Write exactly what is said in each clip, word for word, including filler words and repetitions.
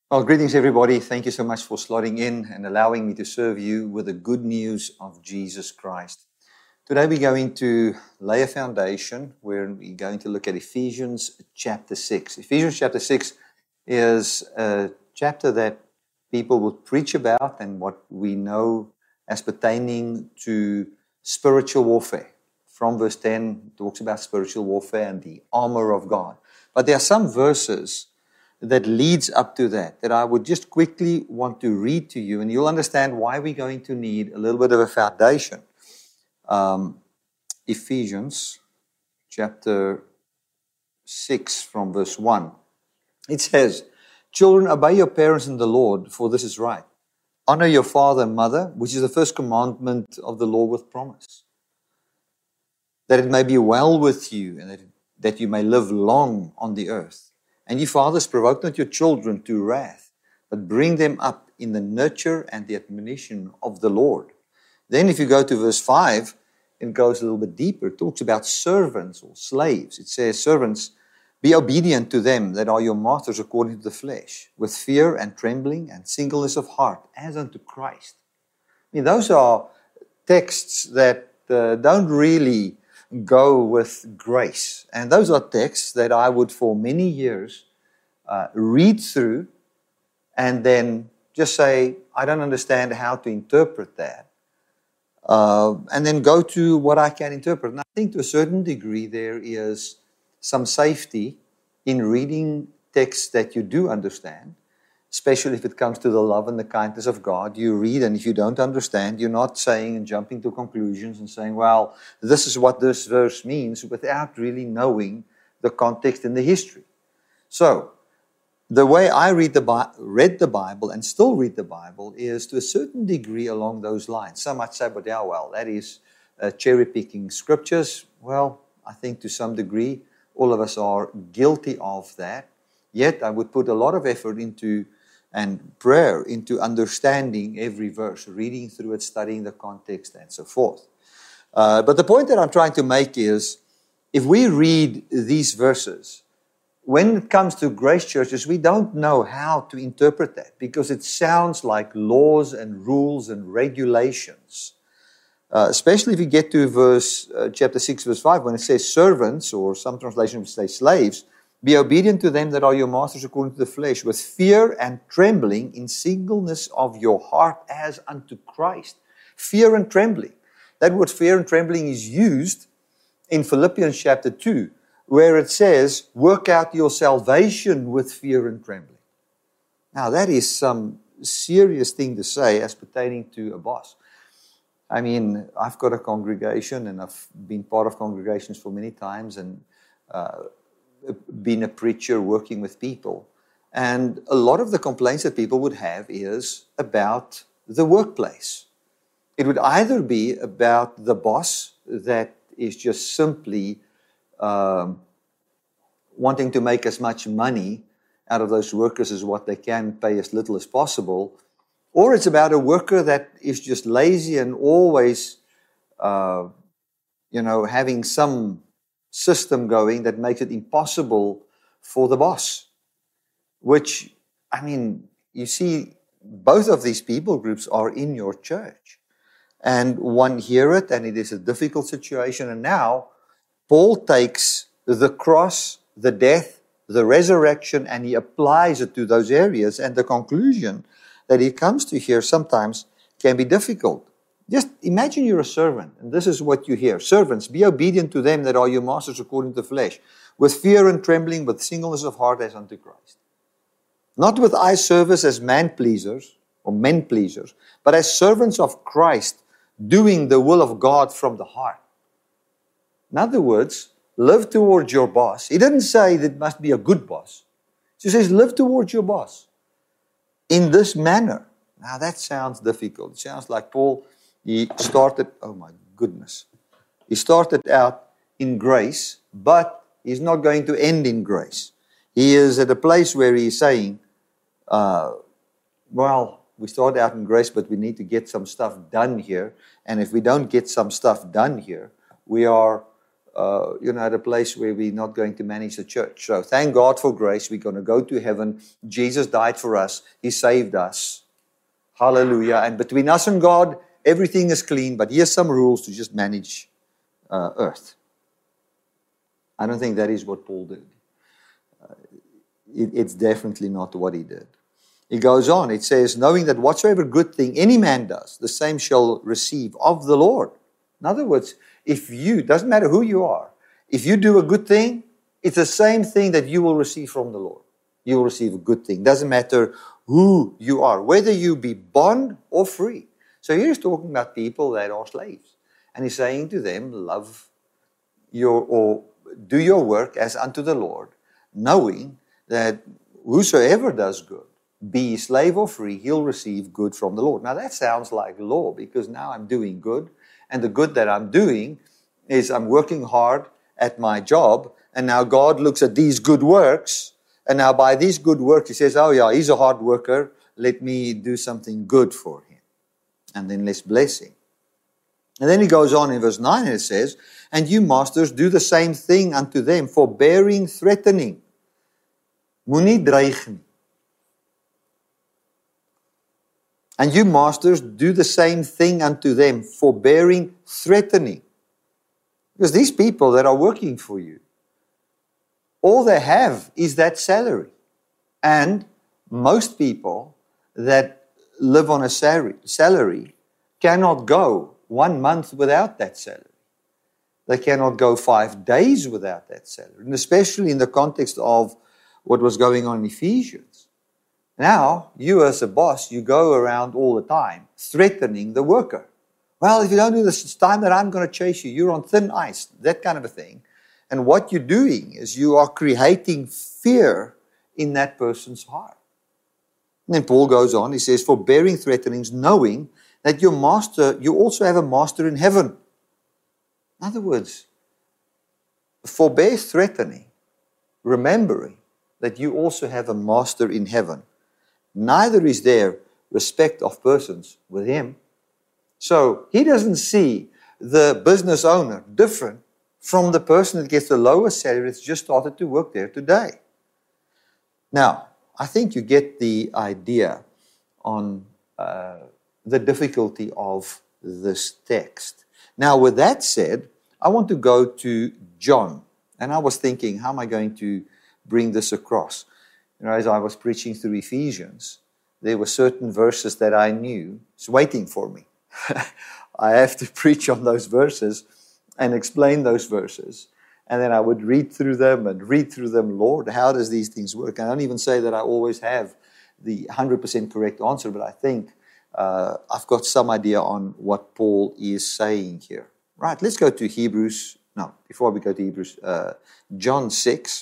Well, greetings, everybody. Thank you so much for slotting in and allowing me to serve you with the good news of Jesus Christ. Today, we're going to lay a foundation where we're going to look at Ephesians chapter six. Ephesians chapter six is a chapter that people will preach about and what we know as pertaining to spiritual warfare. From verse ten, it talks about spiritual warfare and the armor of God. But there are some verses that leads up to that, that I would just quickly want to read to you, and you'll understand why we're going to need a little bit of a foundation. Um, Ephesians chapter six from verse one. It says, "Children, obey your parents in the Lord, for this is right. Honor your father and mother, which is the first commandment of the law with promise, that it may be well with you, and that, that you may live long on the earth. And you fathers, provoke not your children to wrath, but bring them up in the nurture and the admonition of the Lord." Then if you go to verse five, it goes a little bit deeper. It talks about servants or slaves. It says, "Servants, be obedient to them that are your masters according to the flesh, with fear and trembling and singleness of heart, as unto Christ." I mean, those are texts that uh, don't really go with grace. And those are texts that I would for many years uh, read through and then just say, I don't understand how to interpret that. Uh, and then go to what I can interpret. And I think to a certain degree there is some safety in reading texts that you do understand, especially if it comes to the love and the kindness of God. You read, and if you don't understand, you're not saying and jumping to conclusions and saying, well, this is what this verse means, without really knowing the context and the history. So, the way I read the Bi- read the Bible and still read the Bible is to a certain degree along those lines. Some might say, but yeah, well, that is uh, cherry-picking scriptures. Well, I think to some degree, all of us are guilty of that. Yet, I would put a lot of effort into and prayer into understanding every verse, reading through it, studying the context, and so forth. Uh, but the point that I'm trying to make is, if we read these verses, when it comes to grace churches, we don't know how to interpret that, because it sounds like laws and rules and regulations. Uh, especially if you get to verse uh, chapter six, verse five, when it says servants, or some translations say slaves, "Be obedient to them that are your masters according to the flesh, with fear and trembling, in singleness of your heart, as unto Christ." Fear and trembling. That word fear and trembling is used in Philippians chapter two, where it says, "Work out your salvation with fear and trembling." Now, that is some serious thing to say as pertaining to a boss. I mean, I've got a congregation, and I've been part of congregations for many times, and uh, been a preacher working with people. And a lot of the complaints that people would have is about the workplace. It would either be about the boss that is just simply um, wanting to make as much money out of those workers as what they can, pay as little as possible, or it's about a worker that is just lazy and always, uh, you know, having some system going that makes it impossible for the boss. Which, I mean, you see, both of these people groups are in your church. And one hear it, and it is a difficult situation. And now, Paul takes the cross, the death, the resurrection, and he applies it to those areas. And the conclusion that he comes to here sometimes can be difficult. Just imagine you're a servant, and this is what you hear. "Servants, be obedient to them that are your masters according to the flesh, with fear and trembling, with singleness of heart, as unto Christ. Not with eye service as man-pleasers, or men-pleasers, but as servants of Christ, doing the will of God from the heart." In other words, live towards your boss. He didn't say that it must be a good boss. He says, live towards your boss in this manner. Now, that sounds difficult. It sounds like Paul... He started, oh my goodness, he started out in grace, but he's not going to end in grace. He is at a place where he's saying, uh, well, we start out in grace, but we need to get some stuff done here. And if we don't get some stuff done here, we are uh, you know, at a place where we're not going to manage the church. So thank God for grace. We're going to go to heaven. Jesus died for us. He saved us. Hallelujah. And between us and God, everything is clean. But here's some rules to just manage uh, earth. I don't think that is what Paul did. Uh, it, it's definitely not what he did. He goes on. It says, knowing that whatsoever good thing any man does, the same shall receive of the Lord. In other words, if you, doesn't matter who you are, if you do a good thing, it's the same thing that you will receive from the Lord. You will receive a good thing. Doesn't matter who you are, whether you be bond or free. So here he's talking about people that are slaves. And he's saying to them, love your, or do your work as unto the Lord, knowing that whosoever does good, be slave or free, he'll receive good from the Lord. Now that sounds like law, because now I'm doing good. And the good that I'm doing is I'm working hard at my job. And now God looks at these good works. And now by these good works, he says, oh yeah, he's a hard worker. Let me do something good for him. And then let's bless him. And then he goes on in verse nine and it says, and you masters do the same thing unto them, forbearing, threatening. Moenie dreig nie. And you masters do the same thing unto them, forbearing, threatening. Because these people that are working for you, all they have is that salary. And most people that live on a salary, salary cannot go one month without that salary. They cannot go five days without that salary. And especially in the context of what was going on in Ephesians. Now, you as a boss, you go around all the time threatening the worker. Well, if you don't do this, it's time that I'm going to chase you. You're on thin ice, that kind of a thing. And what you're doing is you are creating fear in that person's heart. And then Paul goes on, he says, forbearing threatenings, knowing that your master, you also have a master in heaven. In other words, forbear threatening, remembering that you also have a master in heaven. Neither is there respect of persons with him. So he doesn't see the business owner different from the person that gets the lowest salary that's just started to work there today. Now, I think you get the idea on uh, the difficulty of this text. Now, with that said, I want to go to John. And I was thinking, how am I going to bring this across? You know, as I was preaching through Ephesians, there were certain verses that I knew was waiting for me. I have to preach on those verses and explain those verses. And then I would read through them and read through them. Lord, how does these things work? And I don't even say that I always have the one hundred percent correct answer, but I think uh, I've got some idea on what Paul is saying here. Right, let's go to Hebrews. No, before we go to Hebrews, uh, John six.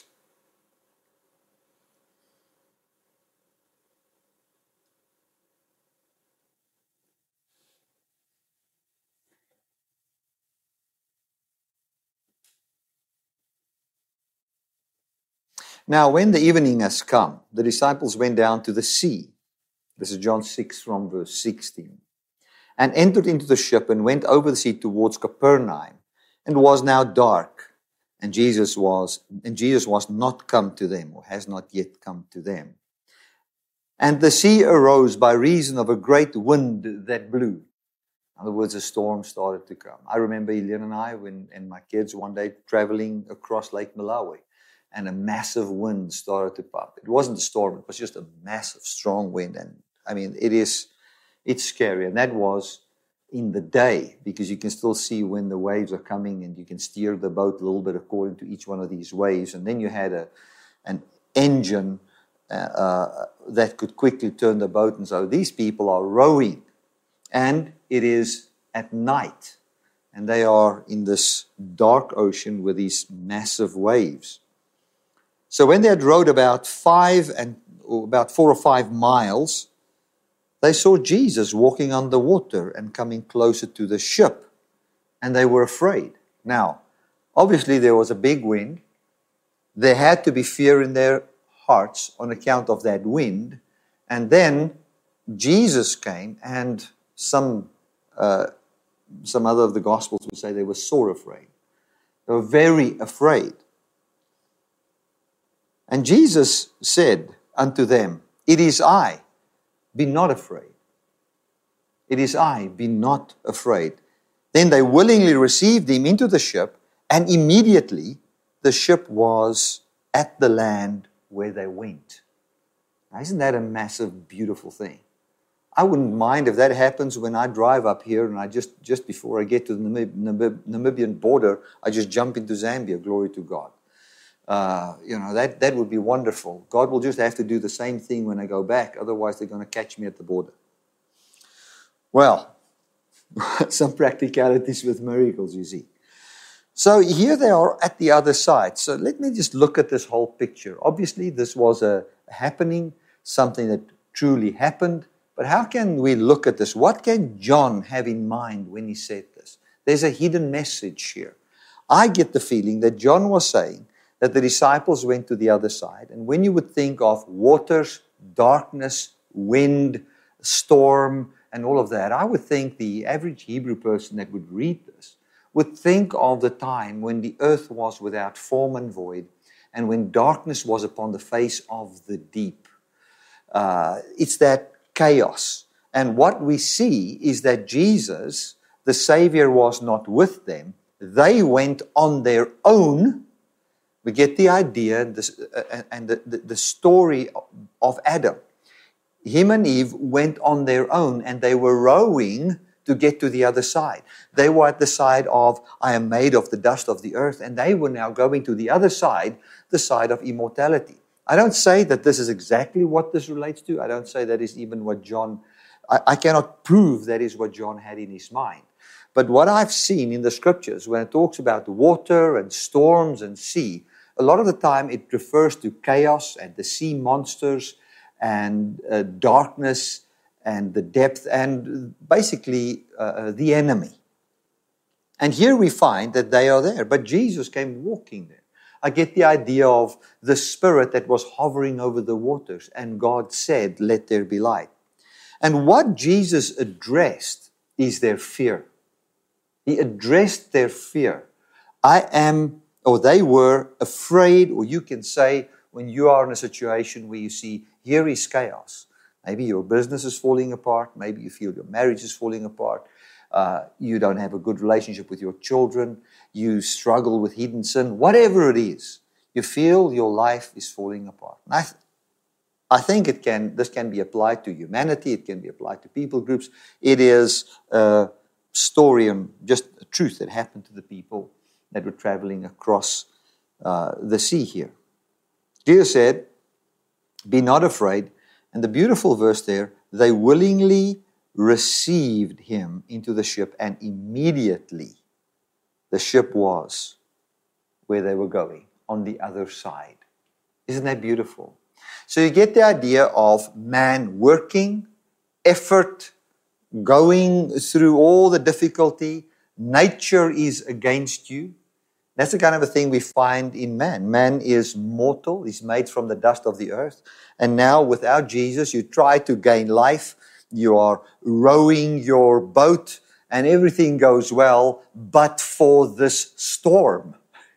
Now, when the evening has come, the disciples went down to the sea. This is John six from verse sixteen. And entered into the ship and went over the sea towards Capernaum. And was now dark. And Jesus was, and Jesus was not come to them, or has not yet come to them. And the sea arose by reason of a great wind that blew. In other words, a storm started to come. I remember Elaine and I, when, and my kids, one day traveling across Lake Malawi. And a massive wind started to pop. It wasn't a storm, it was just a massive, strong wind. And I mean, it is, it's scary. And that was in the day, because you can still see when the waves are coming and you can steer the boat a little bit according to each one of these waves. And then you had a an engine uh, uh, that could quickly turn the boat. And so these people are rowing. And it is at night. And they are in this dark ocean with these massive waves. So when they had rowed about five and or about four or five miles, they saw Jesus walking on the water and coming closer to the ship, and they were afraid. Now, obviously there was a big wind. There had to be fear in their hearts on account of that wind. And then Jesus came, and some uh, some other of the Gospels would say they were sore afraid. They were very afraid. And Jesus said unto them, It is I, be not afraid. It is I, be not afraid. Then they willingly received him into the ship, and immediately the ship was at the land where they went. Now, isn't that a massive, beautiful thing? I wouldn't mind if that happens when I drive up here and I just, just before I get to the Namib- Namib- Namibian border, I just jump into Zambia. Glory to God. Uh, you know, that, that would be wonderful. God will just have to do the same thing when I go back. Otherwise, they're going to catch me at the border. Well, some practicalities with miracles, you see. So here they are at the other side. So let me just look at this whole picture. Obviously, this was a happening, something that truly happened. But how can we look at this? What can John have in mind when he said this? There's a hidden message here. I get the feeling that John was saying that the disciples went to the other side. And when you would think of waters, darkness, wind, storm, and all of that, I would think the average Hebrew person that would read this would think of the time when the earth was without form and void, and when darkness was upon the face of the deep. Uh, it's that chaos. And what we see is that Jesus, the Savior, was not with them. They went on their own. We get the idea this, uh, and the, the, the story of Adam. Him and Eve went on their own, and they were rowing to get to the other side. They were at the side of, I am made of the dust of the earth, and they were now going to the other side, the side of immortality. I don't say that this is exactly what this relates to. I don't say that is even what John, I, I cannot prove that is what John had in his mind. But what I've seen in the scriptures, when it talks about water and storms and sea, a lot of the time it refers to chaos and the sea monsters and uh, darkness and the depth and basically uh, the enemy. And here we find that they are there, but Jesus came walking there. I get the idea of the Spirit that was hovering over the waters, and God said, let there be light. And what Jesus addressed is their fear. He addressed their fear. I am, or they were afraid, or you can say, when you are in a situation where you see, here is chaos. Maybe your business is falling apart. Maybe you feel your marriage is falling apart. Uh, you don't have a good relationship with your children. You struggle with hidden sin. Whatever it is, you feel your life is falling apart. And I, th- I think it can. This can be applied to humanity. It can be applied to people groups. It is a story and just a truth that happened to the people that were traveling across uh, the sea here. Jesus said, be not afraid. And the beautiful verse there, they willingly received him into the ship, and immediately the ship was where they were going, on the other side. Isn't that beautiful? So you get the idea of man working, effort, going through all the difficulty. Nature is against you. That's the kind of a thing we find in man. Man is mortal. He's made from the dust of the earth. And now without Jesus, you try to gain life. You are rowing your boat and everything goes well, but for this storm.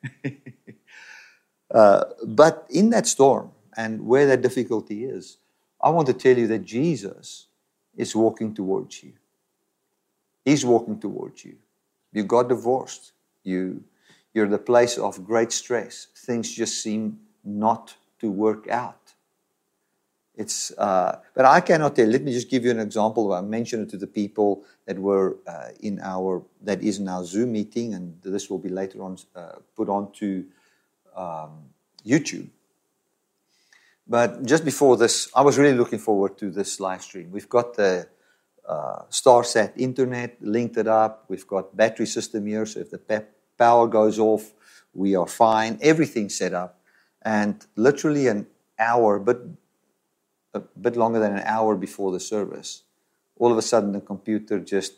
uh, but in that storm and where that difficulty is, I want to tell you that Jesus is walking towards you. He's walking towards you. You got divorced. You... You're in the place of great stress. Things just seem not to work out. It's, uh, but I cannot tell. Let me just give you an example. I mentioned it to the people that were uh, in our, that is in our Zoom meeting, and this will be later on uh, put onto um, YouTube. But just before this, I was really looking forward to this live stream. We've got the uh, StarSat internet, linked it up. We've got battery system here, so if the pep power goes off, we are fine. Everything's set up. And literally an hour, but a bit longer than an hour before the service, all of a sudden the computer just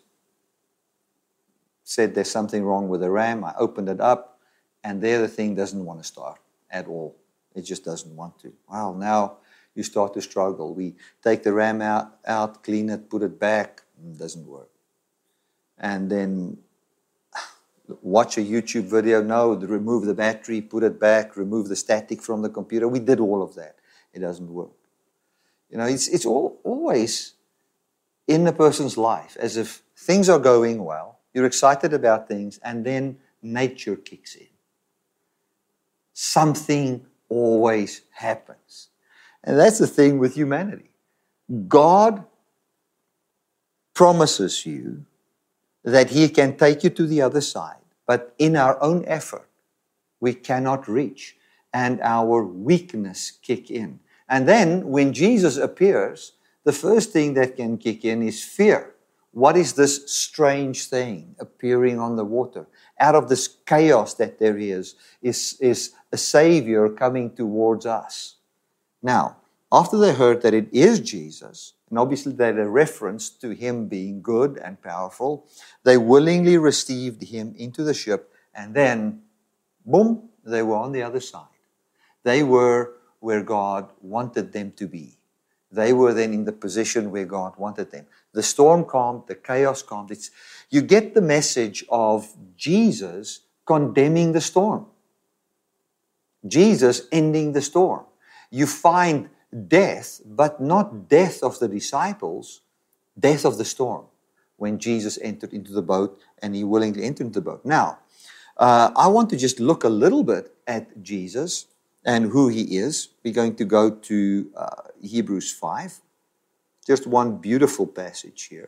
said there's something wrong with the RAM. I opened it up, and there the thing doesn't want to start at all. It just doesn't want to. Well, now you start to struggle. We take the RAM out, out clean it, put it back. It doesn't work. And then watch a YouTube video. No, remove the battery, put it back, remove the static from the computer. We did all of that. It doesn't work. You know, it's, it's all, always in a person's life, as if things are going well, you're excited about things, and then nature kicks in. Something always happens. And that's the thing with humanity. God promises you that He can take you to the other side, but in our own effort, we cannot reach, and our weakness kick in. And then when Jesus appears, the first thing that can kick in is fear. What is this strange thing appearing on the water? Out of this chaos that there is, is, is a Savior coming towards us. Now, after they heard that it is Jesus, and obviously they had a reference to Him being good and powerful, they willingly received Him into the ship, and then, boom, they were on the other side. They were where God wanted them to be. They were then in the position where God wanted them. The storm calmed, the chaos calmed. It's, you get the message of Jesus condemning the storm. Jesus ending the storm. You find death, but not death of the disciples, death of the storm, when Jesus entered into the boat and He willingly entered into the boat. Now, uh, I want to just look a little bit at Jesus and who He is. We're going to go to uh, Hebrews five. Just one beautiful passage here.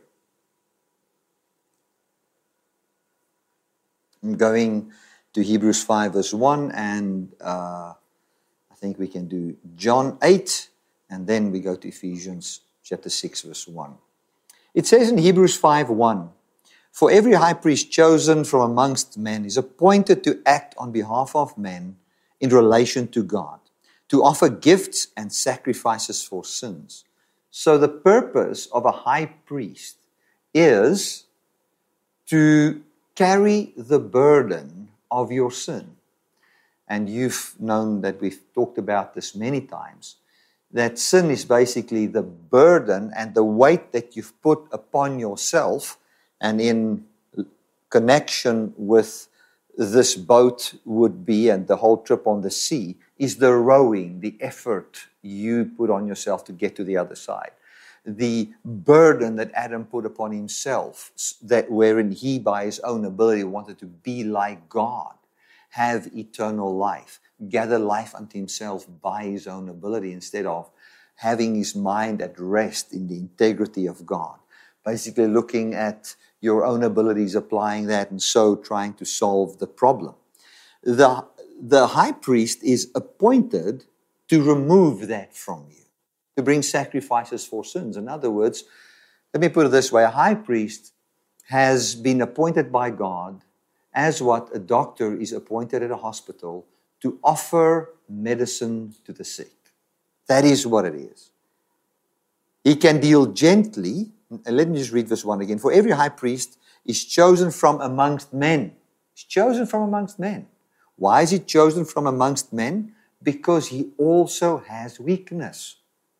I'm going to Hebrews five verse one, and uh, I think we can do John eight, and then we go to Ephesians chapter six verse one. It says in Hebrews five one, "For every high priest chosen from amongst men is appointed to act on behalf of men in relation to God, to offer gifts and sacrifices for sins." So the purpose of a high priest is to carry the burden of your sin. And you've known that we've talked about this many times, that sin is basically the burden and the weight that you've put upon yourself, and in connection with this boat would be, and the whole trip on the sea, is the rowing, the effort you put on yourself to get to the other side. The burden that Adam put upon himself, that wherein he by his own ability wanted to be like God, have eternal life, gather life unto himself by his own ability, instead of having his mind at rest in the integrity of God. Basically looking at your own abilities, applying that, and so trying to solve the problem. The, the high priest is appointed to remove that from you, to bring sacrifices for sins. In other words, let me put it this way, a high priest has been appointed by God as what a doctor is appointed at a hospital to offer medicine to the sick. That is what it is. He can deal gently. And let me just read verse one again. "For every high priest is chosen from amongst men." He's chosen from amongst men. Why is he chosen from amongst men? Because he also has weakness.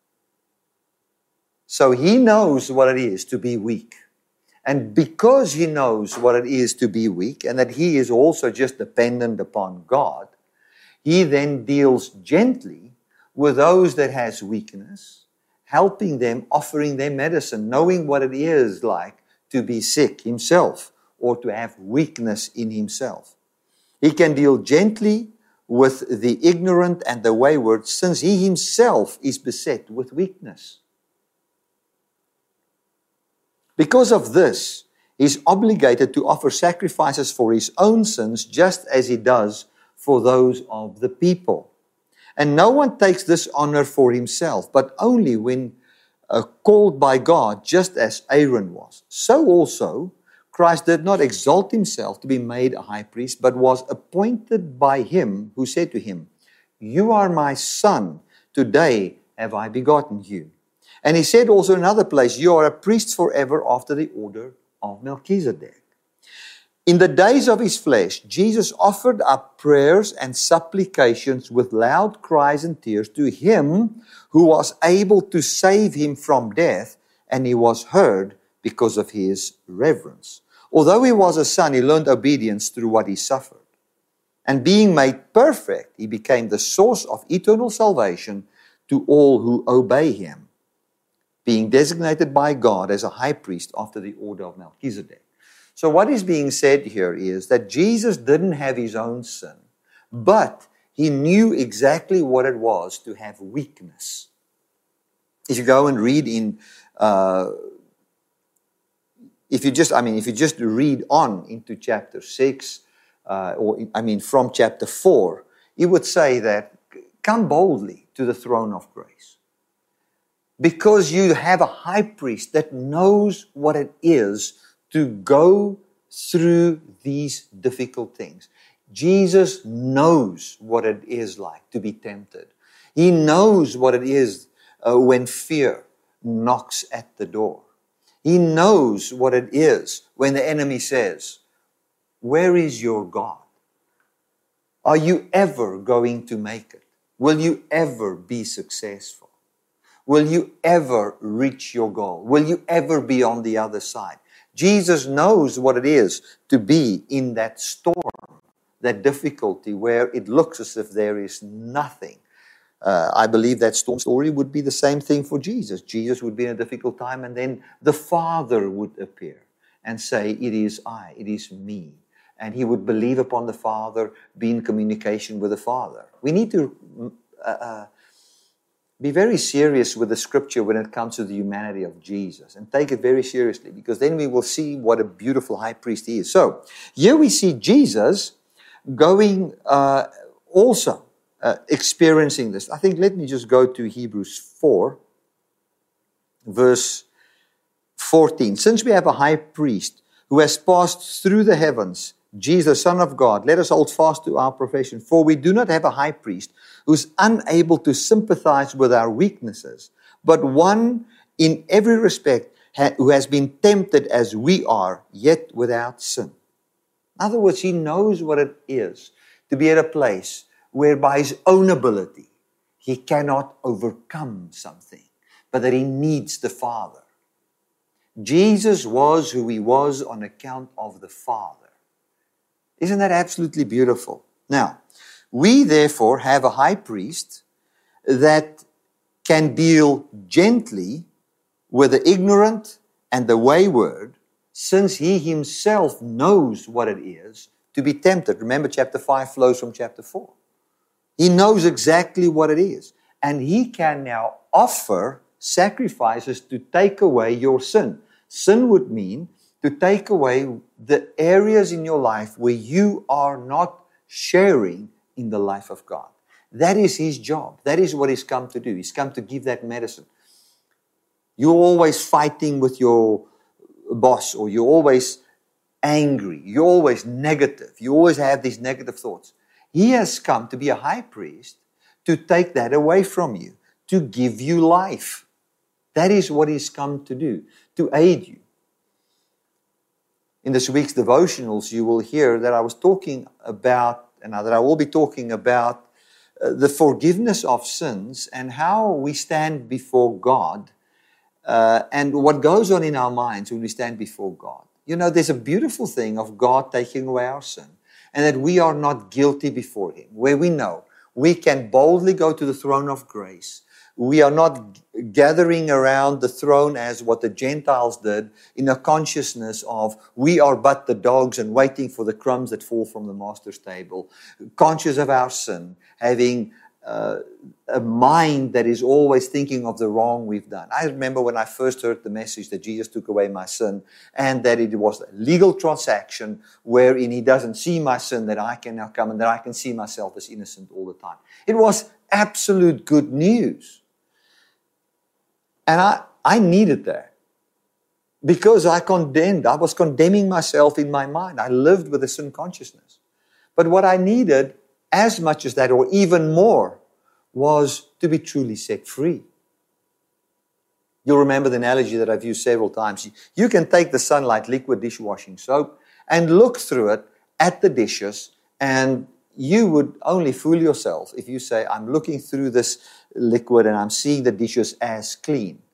So he knows what it is to be weak. And because he knows what it is to be weak, and that he is also just dependent upon God, he then deals gently with those that has weakness, helping them, offering them medicine, knowing what it is like to be sick himself or to have weakness in himself. He can deal gently with the ignorant and the wayward, since he himself is beset with weakness. Because of this, he is obligated to offer sacrifices for his own sins, just as he does for those of the people. And no one takes this honor for himself, but only when uh, called by God, just as Aaron was. So also, Christ did not exalt himself to be made a high priest, but was appointed by him who said to him, "You are my son, today have I begotten you." And he said also in another place, "You are a priest forever after the order of Melchizedek." In the days of his flesh, Jesus offered up prayers and supplications with loud cries and tears to him who was able to save him from death, and he was heard because of his reverence. Although he was a son, he learned obedience through what he suffered. And being made perfect, he became the source of eternal salvation to all who obey him, being designated by God as a high priest after the order of Melchizedek. So what is being said here is that Jesus didn't have his own sin, but he knew exactly what it was to have weakness. If you go and read in, uh, if you just, I mean, if you just read on into chapter six, uh, or I mean, from chapter four, he would say that, come boldly to the throne of grace. Because you have a high priest that knows what it is to go through these difficult things. Jesus knows what it is like to be tempted. He knows what it is uh, when fear knocks at the door. He knows what it is when the enemy says, "Where is your God? Are you ever going to make it? Will you ever be successful? Will you ever reach your goal? Will you ever be on the other side?" Jesus knows what it is to be in that storm, that difficulty where it looks as if there is nothing. Uh, I believe that storm story would be the same thing for Jesus. Jesus would be in a difficult time, and then the Father would appear and say, "It is I, it is me." And he would believe upon the Father, be in communication with the Father. We need to uh, uh, be very serious with the Scripture when it comes to the humanity of Jesus, and take it very seriously, because then we will see what a beautiful high priest he is. So, here we see Jesus going uh, also uh, experiencing this. I think, let me just go to Hebrews four, verse fourteen. Since we have a high priest who has passed through the heavens, Jesus, Son of God, let us hold fast to our profession. For we do not have a high priest who is unable to sympathize with our weaknesses, but one in every respect ha- who has been tempted as we are, yet without sin. In other words, he knows what it is to be at a place where by his own ability he cannot overcome something, but that he needs the Father. Jesus was who he was on account of the Father. Isn't that absolutely beautiful? Now, we therefore have a high priest that can deal gently with the ignorant and the wayward, since he himself knows what it is to be tempted. Remember, chapter five flows from chapter four. He knows exactly what it is. And he can now offer sacrifices to take away your sin. Sin would mean to take away the areas in your life where you are not sharing in the life of God. That is his job. That is what he's come to do. He's come to give that medicine. You're always fighting with your boss, or you're always angry. You're always negative. You always have these negative thoughts. He has come to be a high priest to take that away from you, to give you life. That is what he's come to do, to aid you. In this week's devotionals, you will hear that I was talking about, and that I will be talking about, uh, the forgiveness of sins and how we stand before God, uh, and what goes on in our minds when we stand before God. You know, there's a beautiful thing of God taking away our sin, and that we are not guilty before him, where we know we can boldly go to the throne of grace. We are not gathering around the throne as what the Gentiles did, in a consciousness of we are but the dogs and waiting for the crumbs that fall from the master's table, conscious of our sin, having uh, a mind that is always thinking of the wrong we've done. I remember when I first heard the message that Jesus took away my sin, and that it was a legal transaction wherein he doesn't see my sin, that I can now come and that I can see myself as innocent all the time. It was absolute good news. And I, I needed that, because I condemned, I was condemning myself in my mind. I lived with a sin consciousness. But what I needed, as much as that, or even more, was to be truly set free. You'll remember the analogy that I've used several times. You can take the Sunlight liquid dishwashing soap and look through it at the dishes, and you would only fool yourself if you say, I'm looking through this liquid and I'm seeing the dishes as clean.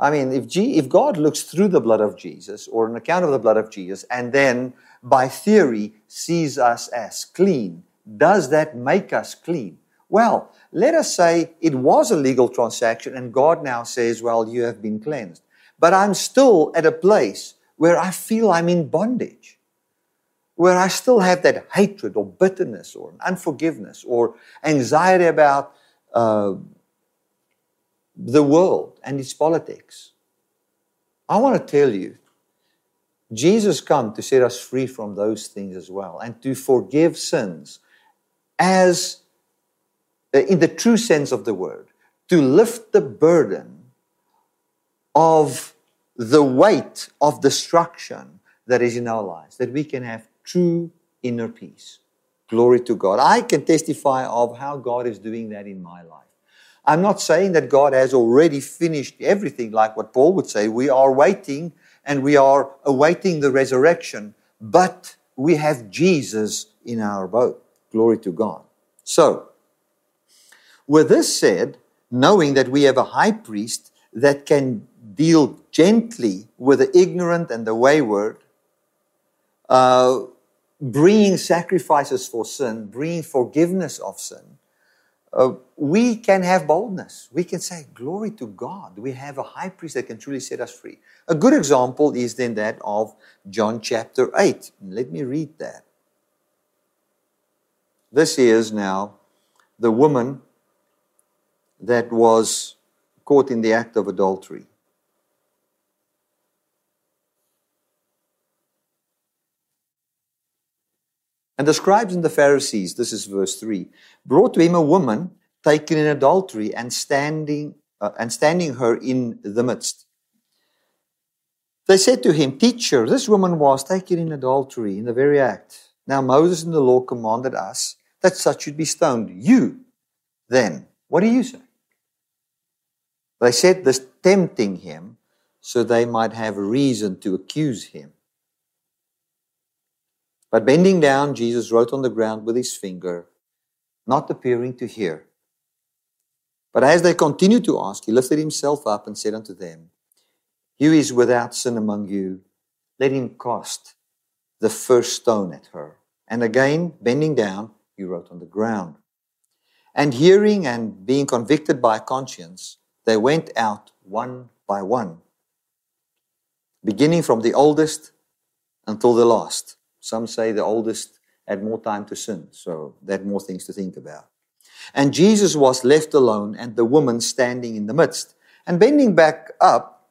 I mean, if, G, if God looks through the blood of Jesus or an account of the blood of Jesus and then by theory sees us as clean, does that make us clean? Well, let us say it was a legal transaction and God now says, well, you have been cleansed. But I'm still at a place where I feel I'm in bondage, where I still have that hatred or bitterness or unforgiveness or anxiety about uh, the world and its politics. I want to tell you, Jesus came to set us free from those things as well and to forgive sins as, in the true sense of the word, to lift the burden of the weight of destruction that is in our lives, that we can have true inner peace. Glory to God. I can testify of how God is doing that in my life. I'm not saying that God has already finished everything like what Paul would say. We are waiting and we are awaiting the resurrection, but we have Jesus in our boat. Glory to God. So, with this said, knowing that we have a high priest that can deal gently with the ignorant and the wayward, uh, bringing sacrifices for sin, bringing forgiveness of sin, uh, we can have boldness. We can say, glory to God. We have a high priest that can truly set us free. A good example is then that of John chapter eight. Let me read that. This is now the woman that was caught in the act of adultery. And the scribes and the Pharisees, this is verse three, brought to him a woman taken in adultery and standing uh, and standing her in the midst. They said to him, Teacher, this woman was taken in adultery in the very act. Now Moses in the law commanded us that such should be stoned. You, then, what do you say? They said this tempting him so they might have reason to accuse him. But bending down, Jesus wrote on the ground with his finger, not appearing to hear. But as they continued to ask, he lifted himself up and said unto them, He who is without sin among you, let him cast the first stone at her. And again, bending down, he wrote on the ground. And hearing and being convicted by conscience, they went out one by one, beginning from the oldest until the last. Some say the oldest had more time to sin, so they had more things to think about. And Jesus was left alone, and the woman standing in the midst. And bending back up,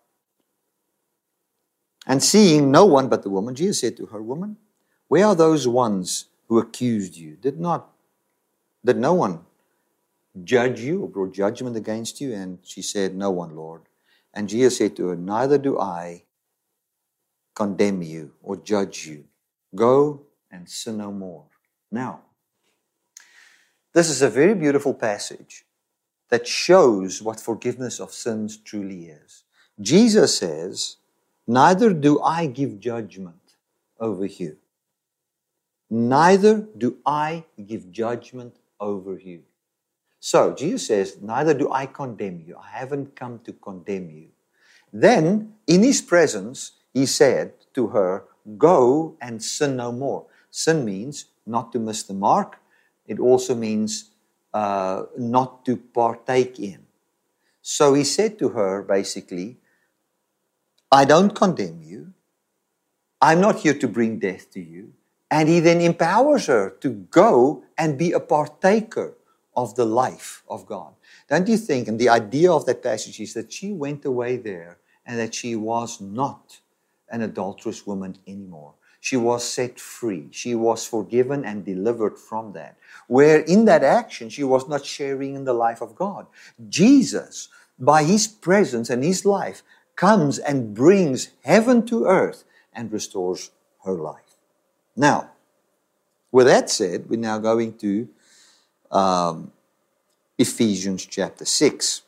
and seeing no one but the woman, Jesus said to her, Woman, where are those ones who accused you? Did not, did no one judge you or brought judgment against you? And she said, No one, Lord. And Jesus said to her, Neither do I condemn you or judge you. Go and sin no more. Now, this is a very beautiful passage that shows what forgiveness of sins truly is. Jesus says, Neither do I give judgment over you. Neither do I give judgment over you. So, Jesus says, Neither do I condemn you. I haven't come to condemn you. Then, in his presence, he said to her, Go and sin no more. Sin means not to miss the mark. It also means uh, not to partake in. So he said to her, basically, I don't condemn you. I'm not here to bring death to you. And he then empowers her to go and be a partaker of the life of God. Don't you think, and the idea of that passage is that she went away there and that she was not an adulterous woman anymore. She was set free. She was forgiven and delivered from that. Where in that action, she was not sharing in the life of God. Jesus, by his presence and his life, comes and brings heaven to earth and restores her life. Now, with that said, we're now going to um, Ephesians chapter six.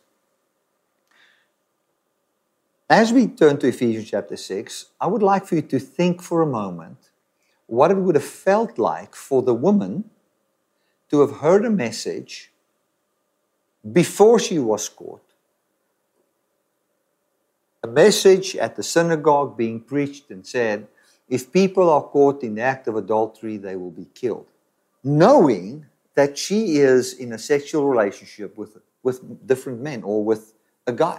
As we turn to Ephesians chapter six, I would like for you to think for a moment what it would have felt like for the woman to have heard a message before she was caught, a message at the synagogue being preached and said, if people are caught in the act of adultery, they will be killed. Knowing that she is in a sexual relationship with, with different men or with a guy.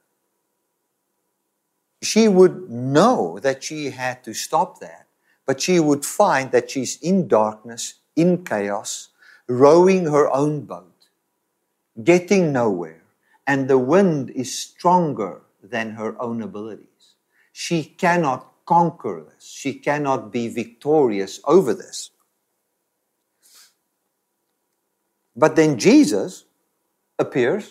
She would know that she had to stop that, but she would find that she's in darkness, in chaos, rowing her own boat, getting nowhere, and the wind is stronger than her own abilities. She cannot conquer this. She cannot be victorious over this. But then Jesus appears.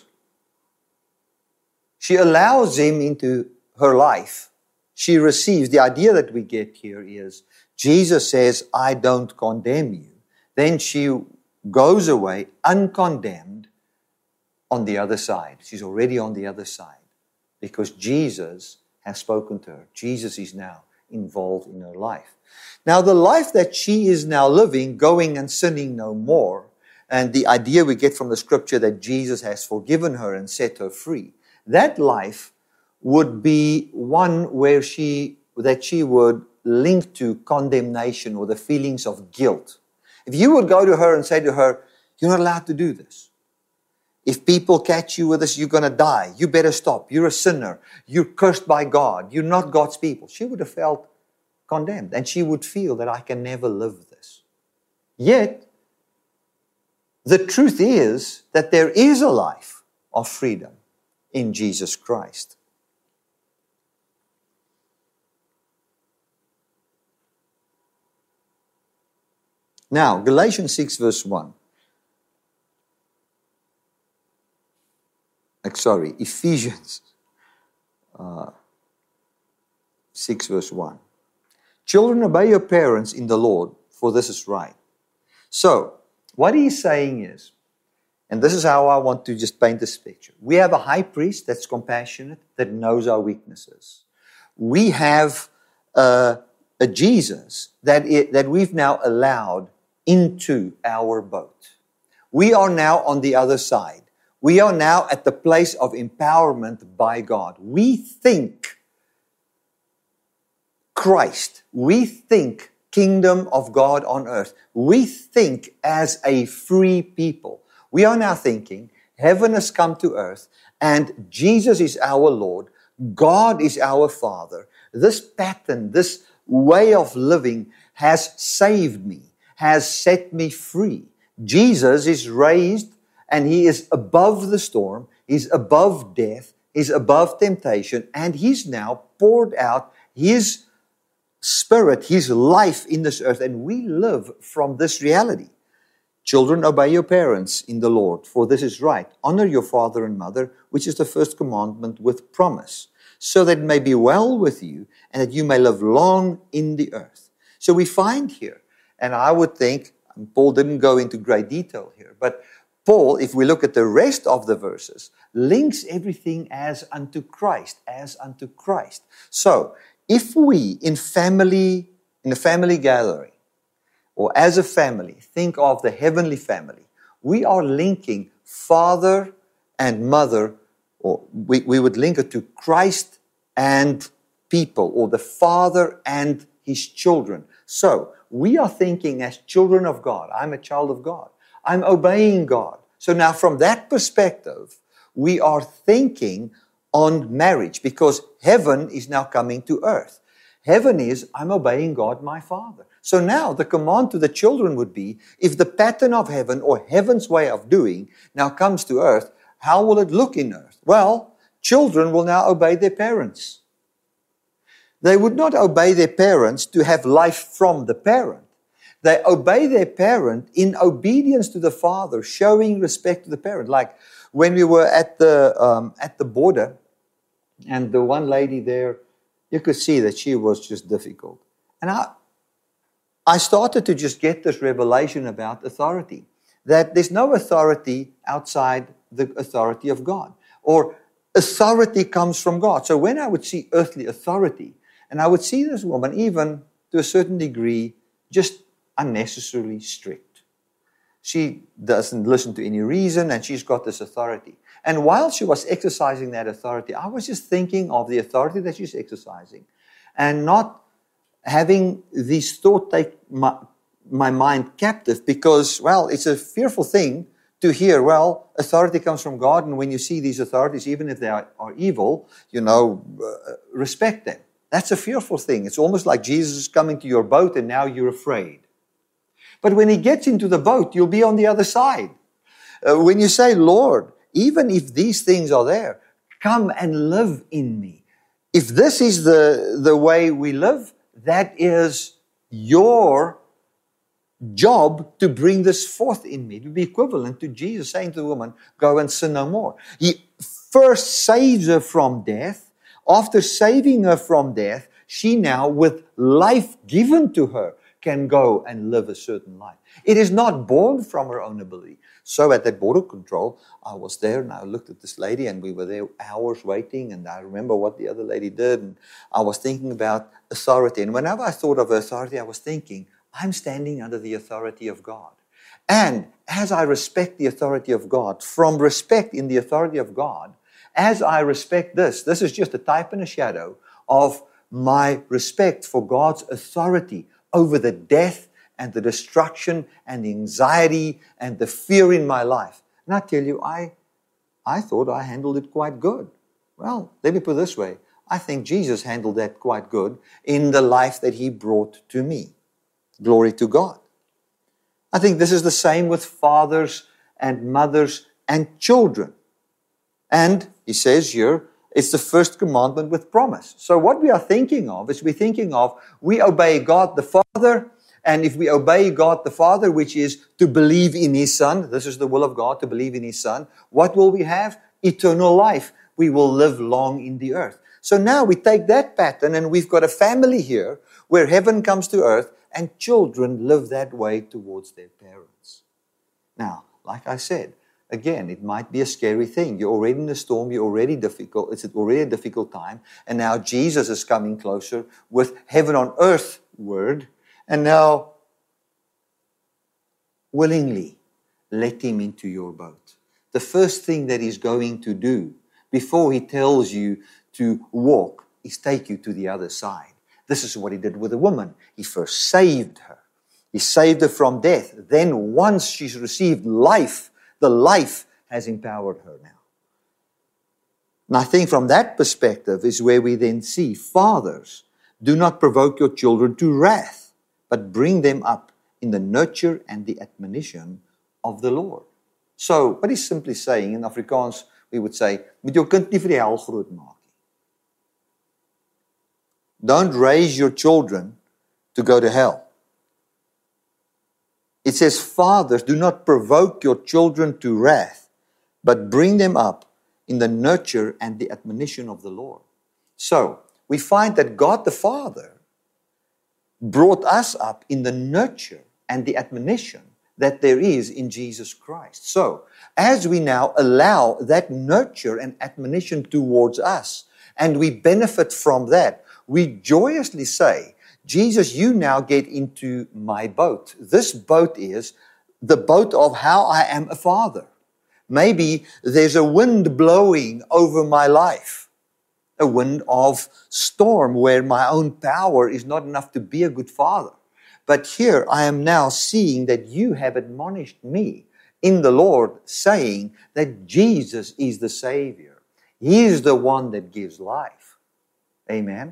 She allows him into her life. She receives. The idea that we get here is Jesus says, I don't condemn you. Then she goes away uncondemned on the other side. She's already on the other side because Jesus has spoken to her. Jesus is now involved in her life. Now, the life that she is now living, going and sinning no more, and the idea we get from the scripture that Jesus has forgiven her and set her free, that life would be one where she, that she would link to condemnation or the feelings of guilt. If you would go to her and say to her, you're not allowed to do this. If people catch you with this, you're going to die. You better stop. You're a sinner. You're cursed by God. You're not God's people. She would have felt condemned. And she would feel that I can never live this. Yet, the truth is that there is a life of freedom in Jesus Christ. Now, Galatians six verse one. Sorry, Ephesians uh, six verse one. Children, obey your parents in the Lord, for this is right. So, what he's saying is, and this is how I want to just paint this picture. We have a high priest that's compassionate, that knows our weaknesses. We have uh, a Jesus that, it, that we've now allowed into our boat. We are now on the other side. We are now at the place of empowerment by God. We think Christ. We think kingdom of God on earth. We think as a free people. We are now thinking heaven has come to earth and Jesus is our Lord. God is our Father. This pattern, this way of living has saved me, has set me free. Jesus is raised and He is above the storm, He's above death, He's above temptation, and He's now poured out His Spirit, His life in this earth, and we live from this reality. Children, obey your parents in the Lord, for this is right. Honor your father and mother, which is the first commandment with promise, so that it may be well with you, and that you may live long in the earth. So we find here, and I would think, Paul didn't go into great detail here, but Paul, if we look at the rest of the verses, links everything as unto Christ, as unto Christ. So, if we in family, in a family gathering, or as a family, think of the heavenly family, we are linking father and mother, or we, we would link it to Christ and people, or the father and his children. So, we are thinking as children of God. I'm a child of God. I'm obeying God. So now from that perspective, we are thinking on marriage because heaven is now coming to earth. Heaven is, I'm obeying God, my Father. So now the command to the children would be, if the pattern of heaven or heaven's way of doing now comes to earth, how will it look in earth? Well, children will now obey their parents. They would not obey their parents to have life from the parent. They obey their parent in obedience to the father, showing respect to the parent. Like when we were at the um, at the border, and the one lady there, you could see that she was just difficult. And I, I started to just get this revelation about authority, that there's no authority outside the authority of God, or authority comes from God. So when I would see earthly authority, and I would see this woman, even to a certain degree, just unnecessarily strict. She doesn't listen to any reason, and she's got this authority. And while she was exercising that authority, I was just thinking of the authority that she's exercising and not having this thought take my, my mind captive because, well, it's a fearful thing to hear, well, authority comes from God, and when you see these authorities, even if they are, are evil, you know, uh, respect them. That's a fearful thing. It's almost like Jesus is coming to your boat and now you're afraid. But when he gets into the boat, you'll be on the other side. Uh, when you say, Lord, even if these things are there, come and live in me. If this is the, the way we live, that is your job to bring this forth in me. It would be equivalent to Jesus saying to the woman, go and sin no more. He first saves her from death. After saving her from death, she now, with life given to her, can go and live a certain life. It is not born from her own ability. So at that border control, I was there and I looked at this lady and we were there hours waiting, and I remember what the other lady did, and I was thinking about authority. And whenever I thought of authority, I was thinking, I'm standing under the authority of God. And as I respect the authority of God, from respect in the authority of God, as I respect this, this is just a type and a shadow of my respect for God's authority over the death and the destruction and the anxiety and the fear in my life. And I tell you, I, I thought I handled it quite good. Well, let me put it this way. I think Jesus handled that quite good in the life that He brought to me. Glory to God. I think this is the same with fathers and mothers and children. And He says here, it's the first commandment with promise. So what we are thinking of is we're thinking of we obey God the Father, and if we obey God the Father, which is to believe in His Son, this is the will of God, to believe in His Son, what will we have? Eternal life. We will live long in the earth. So now we take that pattern and we've got a family here where heaven comes to earth and children live that way towards their parents. Now, like I said, again, it might be a scary thing. You're already in a storm. You're already difficult. It's already a difficult time. And now Jesus is coming closer with heaven on earth word. And now, willingly, let Him into your boat. The first thing that He's going to do before He tells you to walk is take you to the other side. This is what He did with the woman. He first saved her. He saved her from death. Then once she's received life, the life has empowered her now. And I think from that perspective is where we then see, fathers, do not provoke your children to wrath, but bring them up in the nurture and the admonition of the Lord. So, what he's simply saying, in Afrikaans, we would say, moet jou kind nie vir die hel groot maak. Don't raise your children to go to hell. It says, fathers, do not provoke your children to wrath, but bring them up in the nurture and the admonition of the Lord. So, we find that God the Father brought us up in the nurture and the admonition that there is in Jesus Christ. So, as we now allow that nurture and admonition towards us, and we benefit from that, we joyously say, Jesus, you now get into my boat. This boat is the boat of how I am a father. Maybe there's a wind blowing over my life, a wind of storm where my own power is not enough to be a good father. But here I am now seeing that you have admonished me in the Lord, saying that Jesus is the Savior. He is the one that gives life. Amen.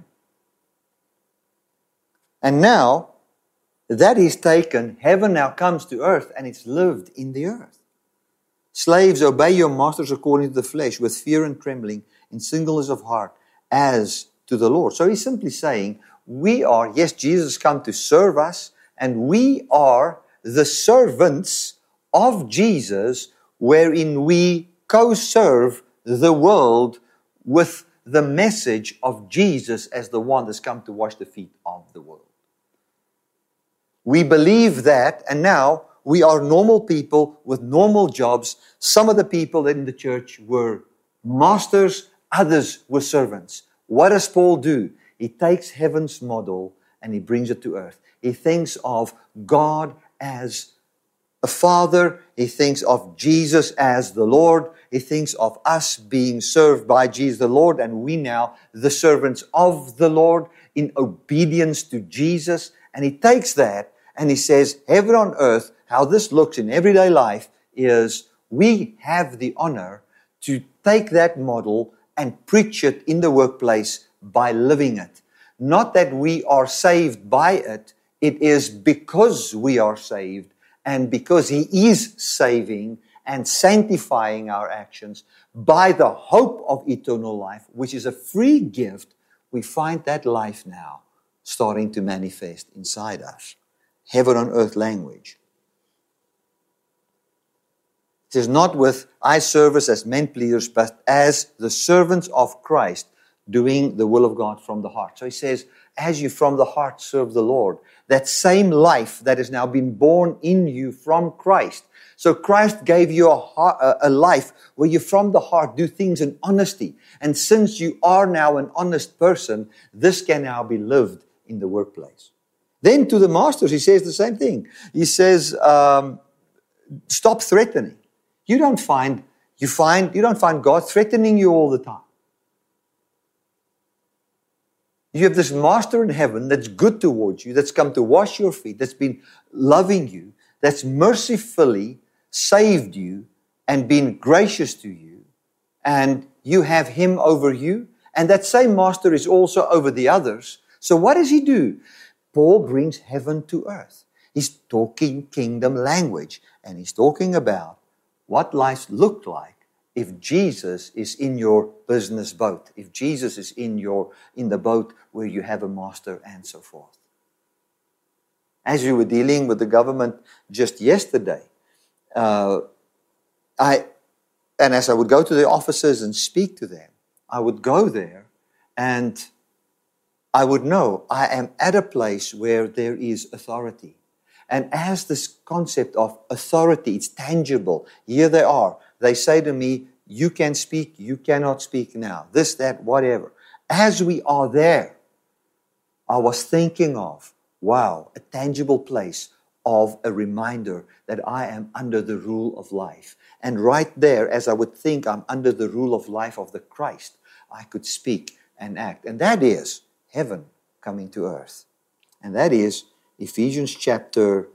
And now, that is taken, heaven now comes to earth, and it's lived in the earth. Slaves, obey your masters according to the flesh, with fear and trembling, in singleness of heart, as to the Lord. So he's simply saying, we are, yes, Jesus come to serve us, and we are the servants of Jesus, wherein we co-serve the world with the message of Jesus as the one that's come to wash the feet of the world. We believe that, and now we are normal people with normal jobs. Some of the people in the church were masters, others were servants. What does Paul do? He takes heaven's model and he brings it to earth. He thinks of God as a father. He thinks of Jesus as the Lord. He thinks of us being served by Jesus the Lord, and we now the servants of the Lord in obedience to Jesus. And he takes that and he says, heaven on earth, how this looks in everyday life is we have the honor to take that model and preach it in the workplace by living it. Not that we are saved by it. It is because we are saved and because He is saving and sanctifying our actions by the hope of eternal life, which is a free gift. We find that life now starting to manifest inside us. Heaven on earth language. It is not with eye service as men pleasers, but as the servants of Christ doing the will of God from the heart. So he says, as you from the heart serve the Lord, that same life that has now been born in you from Christ. So Christ gave you a, heart, a life where you from the heart do things in honesty. And since you are now an honest person, this can now be lived in the workplace. Then to the masters, he says the same thing. He says, um, stop threatening. You don't find, you find, you don't find God threatening you all the time. You have this master in heaven that's good towards you, that's come to wash your feet, that's been loving you, that's mercifully saved you and been gracious to you. And you have Him over you. And that same master is also over the others. So what does he do? Paul brings heaven to earth. He's talking kingdom language. And he's talking about what life looked like if Jesus is in your business boat, if Jesus is in your in the boat where you have a master and so forth. As we were dealing with the government just yesterday, uh, I and as I would go to the offices and speak to them, I would go there and I would know I am at a place where there is authority. And as this concept of authority, it's tangible. Here they are. They say to me, you can speak, you cannot speak now. This, that, whatever. As we are there, I was thinking of, wow, a tangible place of a reminder that I am under the rule of life. And right there, as I would think I'm under the rule of life of the Christ, I could speak and act. And that is heaven coming to earth. And that is Ephesians chapter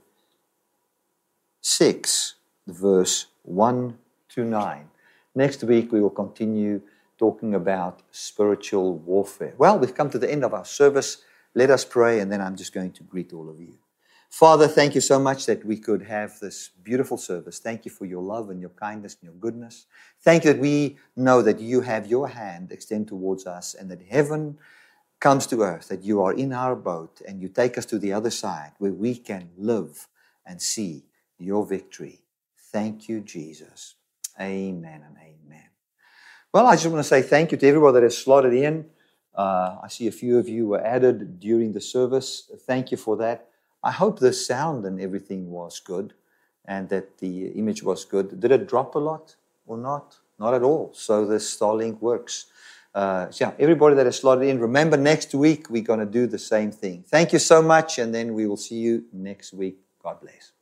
six, verse one to nine. Next week we will continue talking about spiritual warfare. Well, we've come to the end of our service. Let us pray, and then I'm just going to greet all of you. Father, thank you so much that we could have this beautiful service. Thank you for your love and your kindness and your goodness. Thank you that we know that you have your hand extended towards us and that heaven comes to earth, that you are in our boat and you take us to the other side where we can live and see your victory. Thank you, Jesus. Amen and amen. Well, I just want to say thank you to everyone that has slotted in. Uh, I see a few of you were added during the service. Thank you for that. I hope the sound and everything was good and that the image was good. Did it drop a lot or not? Not at all. So the Starlink works. Uh, so yeah, everybody that has slotted in, remember next week we're going to do the same thing. Thank you so much, and then we will see you next week. God bless.